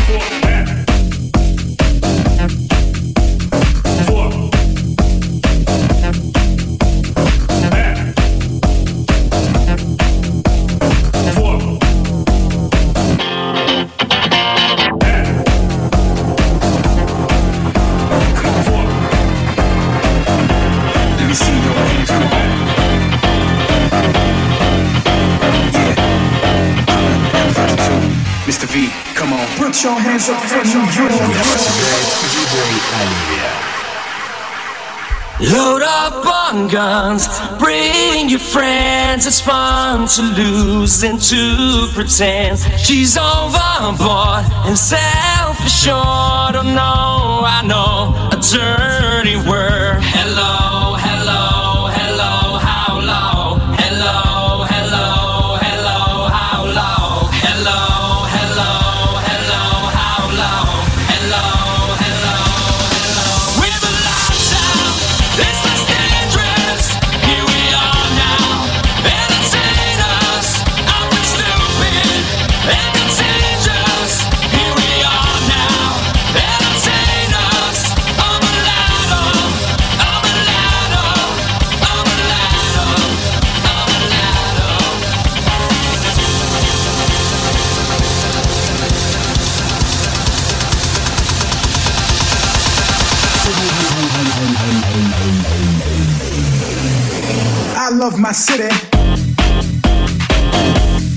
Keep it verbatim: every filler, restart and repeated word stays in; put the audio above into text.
Put your hands up for New York. Load up on guns, bring your friends. It's fun to lose and to pretend. She's overboard and self-assured. Oh no, I know a dirty word. Hello, hello, hello, how low? Hello, hello, hello, how low? Hello. I love my city.